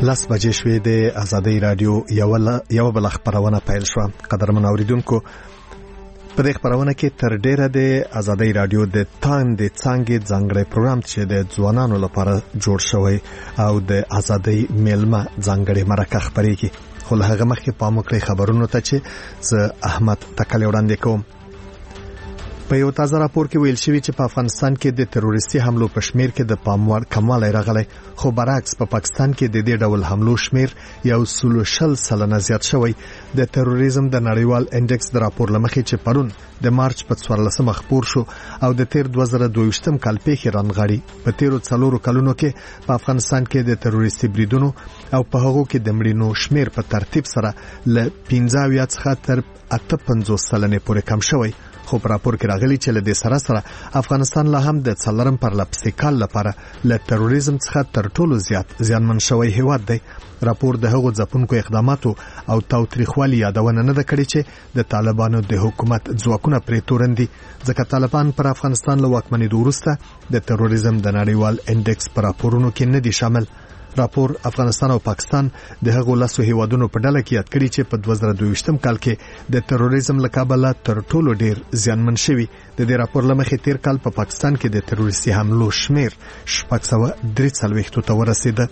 لس بجې شوې د آزادۍ رادیو یو بل خبرونه پیل شو. قدرمن اوریدونکو، په دې خبرونه کې تر ډیره د آزادۍ رادیو د تاند څنګه ځانګړی پروګرام چې د ځوانانو لپاره جوړ شوی او د آزادۍ میلمه ځانګړی مرکه خبرېږي. خو له هغه مخکې پام وکړئ خبرونو ته چې زه احمد تکل وړاندې کوم. په یو تازه راپور کې ویل شوی چې په افغانستان کې د تروریستي حملو په شمیر کې د پاموړ کموالی راغلی، خو برعکس په پاکستان کې د دې ډول حملو شمیر 160% زیات شوی. د تروریزم د نړیوال انډیکس د راپور لمخې چې پرون د مارچ په 14 خبر شو او د تیر 2022 کال پیښې رانغاړي. په تیرو 4 کلونو کې په افغانستان کې د تروریستي بریدونو او په هغو کې د مړینو شمیر په ترتیب سره ل 15 څخه تر 58% پورې کم شوی. خو په راپور کې راغلي چې له دې سره افغانستان لا هم د څلورم پر لپسې کال لپاره له تروریزم څخه تر ټولو زیات زیانمن شوی هیواد دی. راپور د هغو ځپونکو اقداماتو او تاوتریخوالي یادونه نه ده کړې چې د طالبانو د حکومت ځواکونه پرې تورندي، ځکه طالبان پر افغانستان له واکمنۍ وروسته د تروریزم د نړیوال انډیکس پر راپورونو کې نه دي شامل. راپور افغانستان او پاکستان د هغو لاسو هیوادونو په ډله کې یاد کړي چې په 2022 کال کې د تروریزم له کبله تر ټولو ډیر زیانمن شوي. د دې راپور لمخې تیر کال په پاکستان کې د تروریستي حملو شمیر 643 ته ورسېده.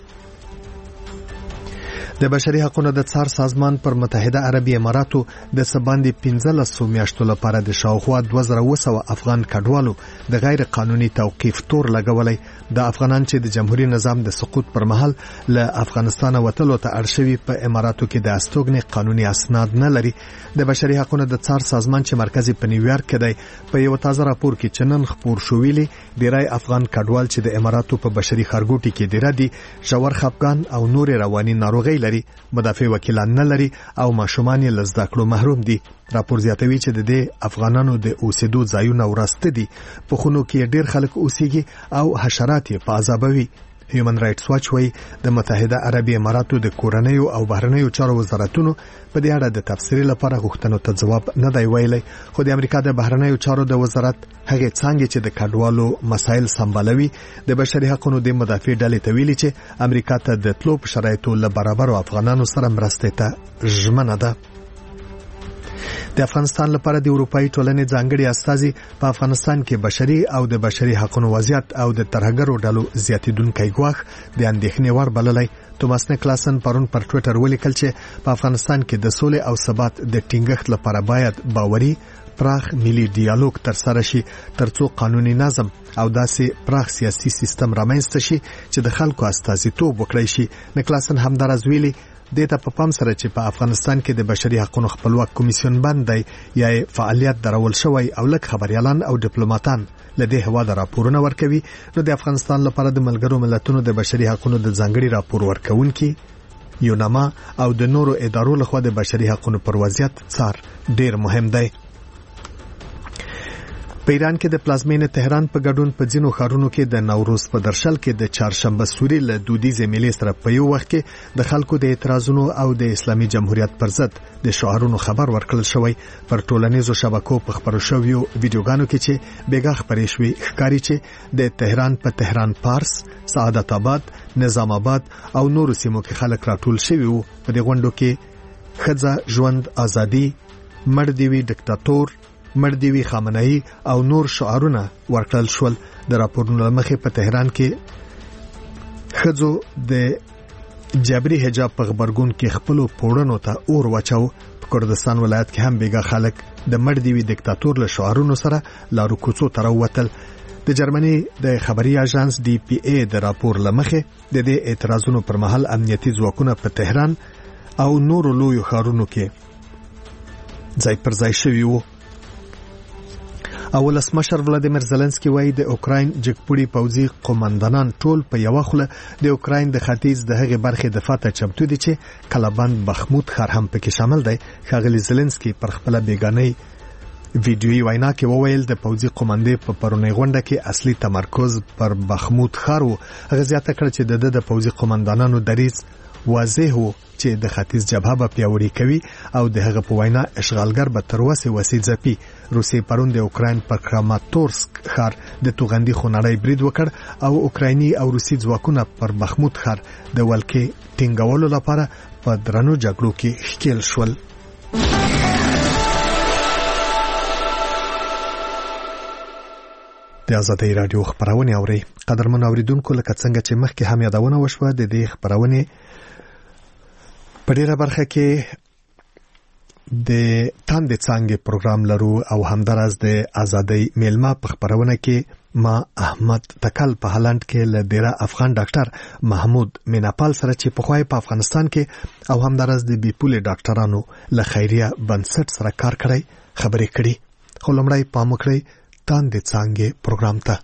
د بشري حقوقو د څار سازمان پر متحده عربي اماراتو د سباندې 15 میاشتو لپاره د شاوخوا 2200 افغان کډوالو د غیر قانوني توقيف تور لګولای. د افغانان چې د جمهوریت نظام د سقوط پر مهال له افغانستان وتلو ته اړ شوي په اماراتو کې د استوګنې قانوني اسناد نه لري. د بشري حقوقو د څار سازمان چې مرکزي په نیویارک کې دی په یو تازه راپور کې چنن خبر شو ویلي ډیری افغان کډوال چې د اماراتو په بشري خارګوټي کې ډیره دي ژور خفګان او نور رواني ناروغي لري، مدافع وکیلان نه لري او ماشومان یې له زده کړو محروم دي. راپور زیاتوي چې د دې افغانانو د اوسېدو ځایونه ورسته دي، په خونو کې ډیر خلک اوسېږي او حشرات یې په عذابوي. هیومن رائټس واچ وايي د متحده عربي اماراتو د کورنیو او بهرنیو چارو وزارتونو په دې اړه د تفسیر لپاره غوښتنو ته جواب نه دی ویلی، خو د امریکا د بهرنیو چارو د وزارت هغه څنګه چې د کډوالو مسایل سمبالوي د بشري حقوقو د مدافع ډلې ته ویلي چې امریکا ته د تلو په شرایطو له برابرو افغانانو سره مرسته ته ژمنه ده. د افغانستان لپاره د اروپאי ټولنې ځانګړي استازي په افغانستان کې بشري او د بشري حقوقو وضعیت او د ترهګرو ډلو زیاتیدونکي ګواښ د اندېښنې وړ بللی. توماس نیکلاسن پرون پر ټوئیټر ولیکل چې په افغانستان کې د سولې او ثبات د ټینګښت لپاره باید باوري پراخ ملي ډیالوګ ترسره شي ترڅو قانوني نظم او داسې پراخ سیاسي سیستم رامنځته شي چې د خلکو استازیتوب وکړي شي. نیکلاسن همدارز ویلي د ته په پام سره چې په افغانستان کې د بشري حقوقو خپلواک کمیسیون باندې یا فعالیت درول شوی او لک خبريالان او ډیپلوماټان لدې هوا د راپورونه ورکوي، نو د افغانستان لپاره د ملګرو ملتونو د بشري حقوقو د ځانګړي راپور ورکونکي یوناما او د نورو ادارو لخوا د بشري حقوقو پر وضعیت څار ډیر مهم دی. په ایران کې د پلازمینې تهران په ګډون په ځینو ښارونو کې د نوروز په درشل کې د چهارشنبه سوري له دودیزې میلې سره په یو وخت کې د خلکو د اعتراضونو او د اسلامي جمهوریت پر ضد د شعارونو خبر ورکړل شوی. پر ټولنیزو شبکو په خبرو شویو ویډیوګانو کې چې بیګا خبرې شوې ښکاري چې د تهران په تهران پارس، سعادت آباد، نظام آباد او نورو سیمو کې خلک راټول شوي وو. په دې غونډو کې ښځه ژوند ازادي، مړ دی وي ډیکټاتور، مړ دی وي خامنه‌ای او نور شعارونه ورکړل شول. د راپورونو مخې په تهران کې ښځو د جبري حجاب په خبرګون کې خپل پوړنو ته اور واچاو. په کردستان ولایت کې هم بیګا خلک د مړ دی وي ډیکټاتور له شعارونو سره لارو کوڅو ته راووتل. د جرمني د خبري اژانس ډي پی ای د راپور لمخې د دې اعتراضونو پر مهال امنیتي ځواکونه په تهران او نورو لویو ښارونو کې ځای پر ځای شوي وو. ولسمشر ولادیمیر زيلنسکي وایي د اوکراین جګپوړي پوځي قومندانان ټول په یو خله د اوکراین د ختیځ د هغې برخې دفاع ته چمتو دي چې کلابند بخمود ښار هم پکې شامل دی. ښاغلي زيلنسکي پر خپل بیگانه ویډیویي وینا کې وویل د پوځي قومندې په پرونی غونډه کې اصلي تمرکز پر بخمود ښار و. هغه زیاته کړ چې د پوځي قومندانانو دریځ واضح و چې د ختیځ جبهه به پیاوړی کوي او د هغه په وینا اشغالګر به تر اوسه وسیل ځپي. روسي پرون د اوکراین پر کراماتورسک ښار د توغندي خونړی برید وکړ او اوکرایني او روسي ځواکونه پر بخمود ښار د ولکې ټینګولو لپاره په درنو جګړو کې ښکیل شول. د آزادۍ رادیو خبرونه اوري. قدرمن اوریدونکو، لکه څنګه چې مخکې هم یادونه وشوه، د دې خبرونه په ډیره برخه کې د تاندې څنګه پروګرام لرو او همدارس د آزادۍ میلمه په خبرونه کې ما احمد تکل په هالند کې له ډیره افغان ډاکټر محمود میناپال سره چې په خوای په افغانستان کې او همدارس د بیپول ډاکټرانو له خیریه بنسټ سره کار کړی خبرې کړي. خو لمړی پام وکړئ تاندې څنګه پروګرام ته.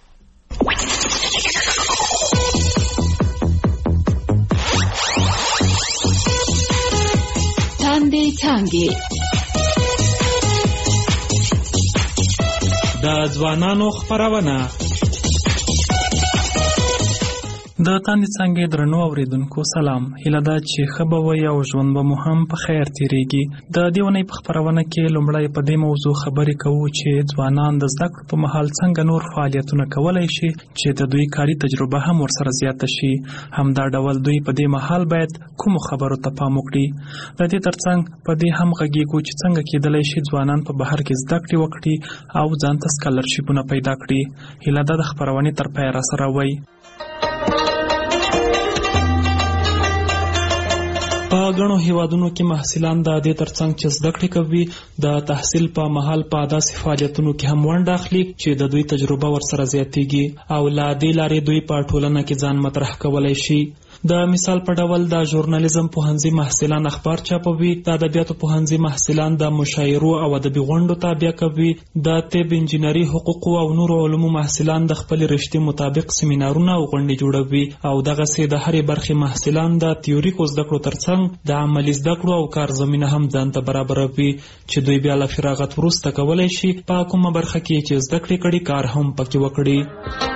تاندې څنګه د ځوانانو خبرونه. د تاندې څنګه درنو اوریدونکو سلام. هیله ده چې ښه به وي او ژوند به مو هم په خیر تیریږي. د دې ونې په خبرونه کې لومړی په دې موضوع خبرې کوو چې ځوانان د زده کړو په مهال څنګه نور فعالیتونه کولای شي چې د دوی کاري تجربه هم ورسره زیاته شي. همدا ډول دوی په دې مهال باید کوم خبرو ته پام وکړي. د دې ترڅنګ په دې هم غږیږو چې څنګه کېدلی شي ځوانان په بهر کې زده کړې وکړي او ځان ته سکالرشیپونه پیدا کړي. هیله ده د خبرونې تر پایه راسره وئ. په غنو هیوادونو کې محصلان د دې ترڅنګ چې زده کړې کوي د تحصیل په مهال په داسې فعالیتونو کې هم ونډه اخلي چې د دوی تجربه ورسره زیاتېږي او له دې لارې دوی په ټولنه کې ځان مطرح کولی شي. د مثال په ډول د ژورنالیزم پوهنځي محصلان اخبار چاپوي، د ادبیاتو پوهنځي محصلان د مشاعرو او ادبي غونډو تابع کوي، د طب، انجینري، حقوقو او نورو علومو محصلان د خپل رشتې مطابق سیمینارونه او غونډې جوړوي او دغسې د هرې برخې محصلان د تیوریکو زده کړو ترڅنګ د عملي زده کړو او کار زمینه هم ځان ته برابروي چې دوی بیا له فراغت وروسته کولی شي په کومه برخه کې چې زده کړې کړي کار هم پکې وکړي.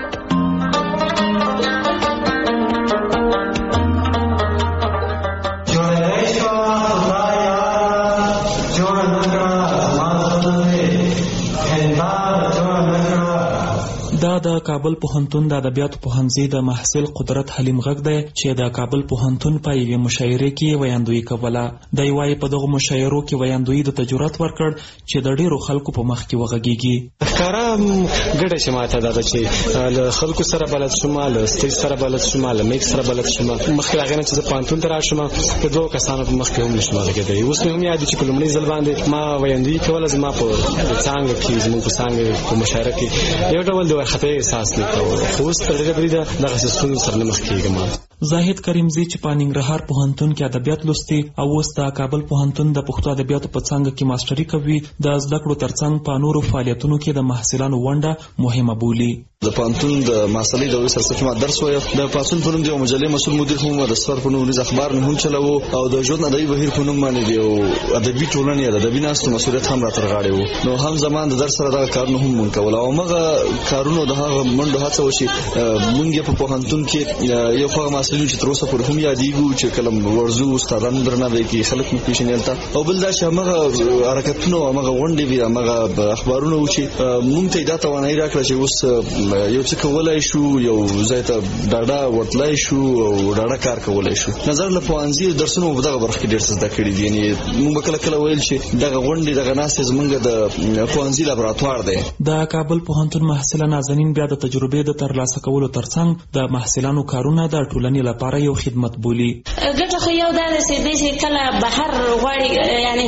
دا د کابل پوهنتون د ادبیاتو پوهنځي د محصل قدرت حلیم غږ دی چې د کابل پوهنتون په یوې مشاعرې کې ویاندویي کوله. دی وایي په دغو مشاعرو کې ویاندویي د تجربت ورکړ چې د ډیرو خلکو په مخ کې وغږیږي. ښکاره ګډه چې ماته دغه چې له خلکو سره بلد شوم، له سټیج سره بلد شوم، له میک سره بلد شوم. مخکې له هغې نه چې زه پوهنتون ته راشم د دوو کسانو په مخ کې هم نشم غږېدلی. اوس مې هم یاد چې په لومړي ځل باندې ما ویاندویي کوله. زما په څانګه کې زموږ په څانګه په مشاعره کې یو ډول د وارخطۍ احساس نه کوم، خو اوس تر ډېره بریده دغسې ستونزو سره نه مخ کېږم. زاهد کریمزی چې په ننګرهار پوهنتون کې ادبیات لوستي او اوس د کابل پوهنتون د پښتو ادبیاتو په څانګه کې ماسټري کوي، د زده کړو ترڅنګ په نورو فعالیتونو کې د محصلانو ونډه مهمه بولي. د پوهنتون د محصلۍ د سیاست ما درس وایم. د پاسون په نوم د مجلې مسؤل مدیر هم، د سفر په نوم د اخبار هم چلاوه او د ژوند ادبي بهیر په نوم باندې یو ادبي ټولنې د ادبي ناستو مسؤلیت هم راتر غاړې وو. نو هم زمان د درس سره دغه کارونه هم مونږ کول او هغه کارونه د هغه منډو هڅه وشي. مونږ په پوهنتون کې یو خو محصلین چې تر اوسه پورې هم یادېږو چې کله ورزو استادانو درناوی کوي، خلک مو پیژني هلته. او بل دا چې هغه حرکتونه او هغه غونډې وي، هغه اخبارونه و چې مونږ ته دا توانایي راکړه چې اوس یو څه کولای شو، یو ځای ته ډاډه ورتلای شو او ډاډه کار کولای شو. نظر له پوهنځي درسونو په دغه برخه کې ډېر څه زده کړي دي. یعنې موږ به کله کله ویل چې دغه غونډې دغه ناستې زموږ د پوهنځي لابراتوار دی. د کابل پوهنتون محصله نازنین بیا د تجربې د ترلاسه کولو ترڅنګ د محصلانو کارونه د ټولنې لپاره یو خدمت بولي. ګټه خو یو دا ده چې کله بهر غواړي، یعنی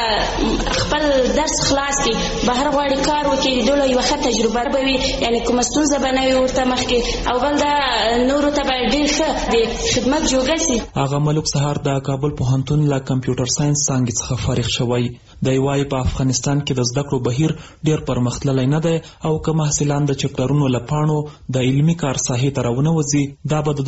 هغه خپل درس خلاص کړي، بهر غواړي کار وکړي، دوله یوه ښه تجربه به وي، یعنی کومه ستونزه به نه وي ورته مخکې، او بل دا نورو ته به ډېر ښه د خدمت جوګه سي. هغه ملک سهار د کابل پوهنتون له کمپیوټر ساینس څانګې څخه فارغ شوی. دی وایي په افغانستان کې د زده کړو بهیر ډېر پرمختللی نه دی او که محصلان د چپټرونو له پاڼو د علمي کار ساحې ته راونه وځي، دا به د دوی لپاره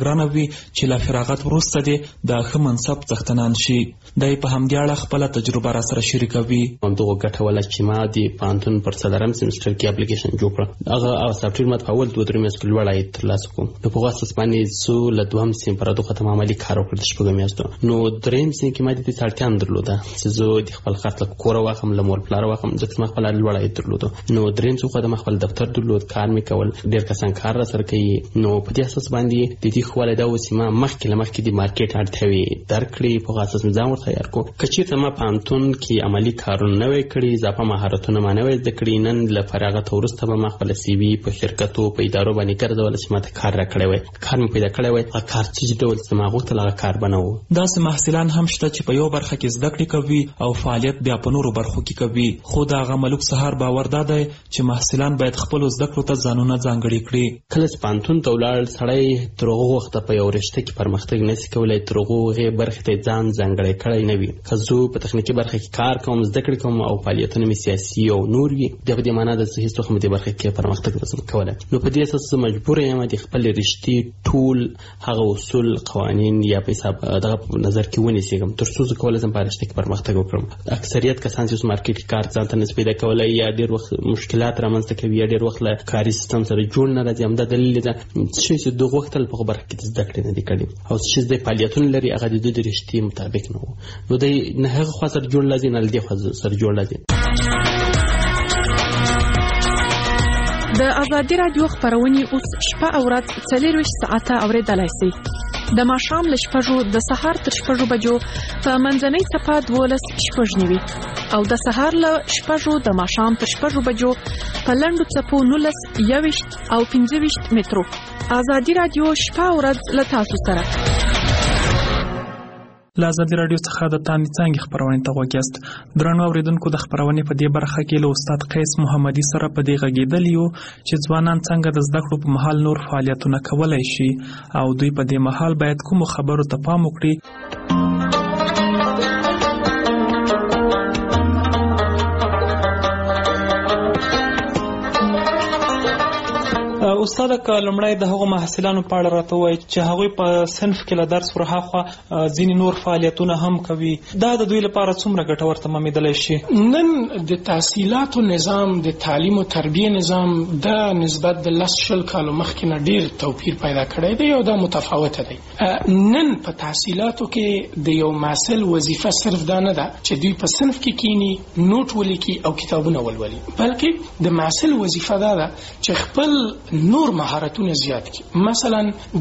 ګرانه وي چې له فراغت وروسته دې د ښه منصب څښتنان شي. دی په همدې اړه خپله تجربه راسره شریکوي. همدغه ګټه وله چې ما د پوهنتون پر 4 سیمسټر کې اپلیکیشن جوړ کړ. هغه سافټویر ما په اول 2-3 میاشتو کې لوړ عاید ترلاسه کړم. نو په هغه اساس باندې زه له 2 سیم پر دغه ختم عملي کار وکړ د 6 میاشتو. نو 3 سیم کې ما د دې اړتیا هم درلوده چې زه د خپل خرڅ له کوره واخم، له مور پلار واخم، ځکه ما خپل لوړ عاید درلوده. نو 3 څو خدمه خپل دفتر درلود، کار مې کول، ډېر کسان کار را سره کوي. نو په دې اساس باندې د دې خواله دا و چې ما مخکې د مارکیټ اړتیاوې درک کړې. په هغه اساس مې ځان ورته تیار کړو. که چېرته ما پوهنتون کې عملي کارونه نه وی کړي، اضافه مهارتونه ما نه وی زده کړي، نن له فراغت وروسته به ما خپل سی وي په شرکتو په ادارو باندې ګرځوله چې ما ته کار را کړی وی، کار مې پیدا کړی وی. هغه کار چې ډول چې ما غوښتل هغه کار به نه و. داسې محصلان هم شته چې په یو برخه کې زده کړې کوي او فعالیت بیا په نورو برخو کې کوي. خو د هغه ملک سهار باور دا دی چې محصلان باید خپلو زده کړو ته ځانونه ځانګړي کړي. کله چې پوهنتون ته ولاړ سړی تر هغه وخته په یو رشته کې پرمختګ نشي کولی، تر هغې برخې ته ځان ځانګړی کړی نه وي. که زه په تخنیکي برخه کې کار کوم، زده کړې کوم او فعالیتونه مې سیاسي او نور وي، بیا په دې معنا ده چې هېڅ وخت مې دې برخه کې پرمختګ نشم کولی. نو په دې اساس زه مجبور یم د خپلې رشتې ټول هغه اصول، قوانین یا په حساب دغه په نظر کې ونیسم تر څو زه کولی شم په رشته کې پرمختګ وکړم. اکثریت کسان چې مارکیټ کې کار ځان ته نشي پیدا کولی، یا ډېر وخت مشکلات رامنځته کوي، یا ډېر وخت له کاري سیستم سره جوړ نه راځي. همدا دلیل ده چې دغه وخت په برخه کې زده کړې نه دي کړې او چې د فعالیتونو لري هغه د دې رشتې مطابق نه وو. نو د نه هغه خوا سره جوړ لازم، نه دې خوا سره جوړ لازم. د ازادي رادیو خبرونه اوس شپه او ورځ 24 ساعته اوریدلای شئ. د ماښام له 6 د سهار تر 6 بجو په منځنۍ صفه 12:09 او د سهار له 6 د ماښام تر 6 بجو په لنډو څپو 19 او 15 مترو. ازادي رادیو شپه او ورځ له تاسو سره. له ازادي رادیو څخه د تاندې څانګې خبرونې ته غوږ یاست. درنو اورېدونکو، د خبرونې په دې برخه کې له استاد قیس محمدي سره په دې غږېدلي یو چې ځوانان څنګه د زده کړو په مهال نور فعالیتونه کولی شي او دوی په دې مهال باید کومو خبرو ته پام وکړي. استاد، که لومړی د هغو محصلانو په اړه راته ووایي چې هغوی په صنف کې له درس ورهاخوا ځینې نور فعالیتونه هم کوي، دا د دوی لپاره څومره ګټور تمامېدلی شي؟ نن د تحصیلاتو نظام، د تعلیم او تربیه نظام د نسبت د 10 کالو مخکې نه ډېر توپیر پیدا کړی دی او دا متفاوته دی. نن په تحصیلاتو کې د یو محصل وظیفه صرف دا نه ده چې دوی په صنف کې کینی، نوټ ولیکي او کتابونه ولولي، بلکې د محصل وظیفه دا ده چې خپل نور مهارتونه زیات کی. مثلا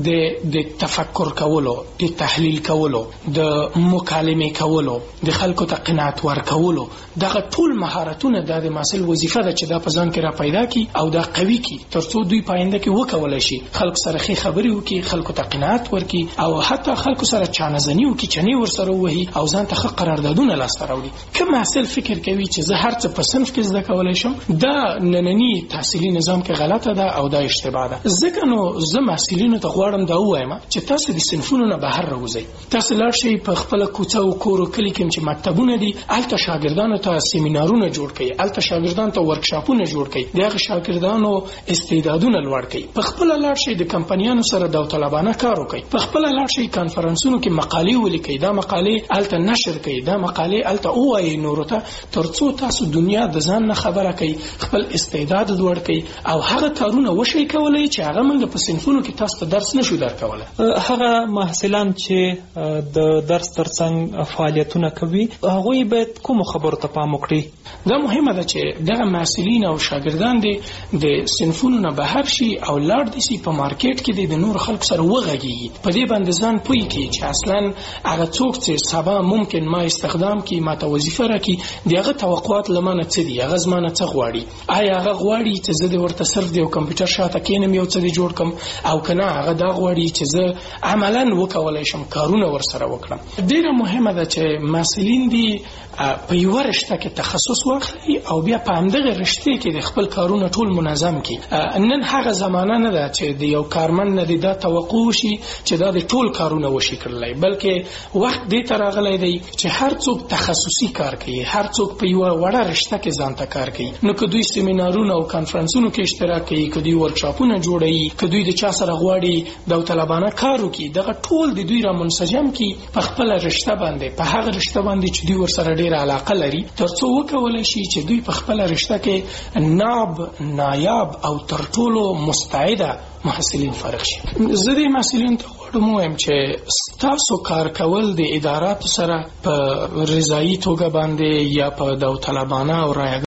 د تفکر کولو، د تحلیل کولو، د مکالمه کولو، د خلکو ته قناعت ورکولو، دغه ټول مهارتونه د محصل وظیفه ده چې دا په ځان کې را پیدا کی او دا قوي کی ترڅو دوی پاینده کې وکولای شي خلکو سره ښه خبرې وکړي، خلکو ته قناعت ورکړي او حتی خلکو سره چانهزنی وکړي، چنې ورسره وهي او ځان ته ښه قراردادونه لاسته راوړي. که محصل فکر کوي چې زه هر څه په صنف کې زده کولای شم، دا نننی تحصیلي نظام کې غلطه ده او دا اشتباه ده. ځکه نو زه محصلینو ته غواړم دا ووایم چې تاسو د صنفونو نه بهر راوځئ. تاسو لاړ شئ په خپله کوڅه او کور او کلي کې چې مکتبونه دي، هلته شاګردانو ته سیمینارونه جوړ کړئ، هلته شاګردانو ته ورکشاپونه جوړ کړئ، د هغه شاګردانو استعدادونه لوړ کړئ. په خپله لاړ شئ د کمپنیانو سره داوطلبانه کار وکړئ، په خپله لاړ شئ کانفرنسونو کې مقالې ولیکئ، دا مقالې هلته نشر کړئ، دا مقالې هلته ووایئ نورو ته، ترڅو تاسو دنیا د ځان نه خبره کړئ، خپل استعداد لوړ کړئ او هغه کارونه وشئ کولای چې هغه موږ په صنفونو کې تاسو ته درس نشو درکولی. هغه محصلان چې د درس ترڅنګ فعالیتونه کوي، هغوی باید کومو خبرو ته پام وکړي؟ دا مهمه ده چې دغه محصلین او شاګردان د صنفونو نه بهر شي او لاړ دي سي په مارکیټ کې د نور خلکو سره وغږیږي، په دې باندې ځان پوي کړي چې اصلا هغه څوک چې سبا ممکن ما استخدام کړي، ما ته وظیفه راکړي، دغه توقعات لمانه څه دي، هغه زمانه څه غواړي، آیا هغه غواړي چې زه د ورته صرف د کمپیوټر شاته کېنم یو څه دی جوړ کم، او کنه هغه دا غواړي چې زه عملاً وکولای شم کارونه ورسره وکړم. ډیره مهمه ده چې محصلین دي په یو رشته کې تخصص واخلي او بیا په همدغه رشته کې د خپل کارونه ټول منظم کړي. نن هغه زمانه نه ده چې د یو کارمند نه دا توقع شي چې دا د ټول کارونه وشي کړلای، بلکې وخت دې ته راغلی دی چې هر څوک تخصصي کار کوي، هر څوک په یو وړه رشته کې ځان ته کار کوي. نو که دوی سیمینارونه او کانفرنسونو کې اشتراک کوي، که دوی ورکشاپ شاپونه جوړوي، که دوی د چا سره غواړي داوطلبانه کار وکړي، دغه ټول د دوی را منسجم کی په خپل رشته باندې، په هغه رشته باندې چې دوی ورسره ډېره علاقه لري، ترڅو وکولای شي چې دوی په خپل رشته کې نایاب او تر ټولو مستعده محصلین فارغ شي. زه د محصلینو ته غواړم ووایم چې ستاسو کار کول د اداراتو سره په رضایي توګه باندې یا په داوطلبانه او رایه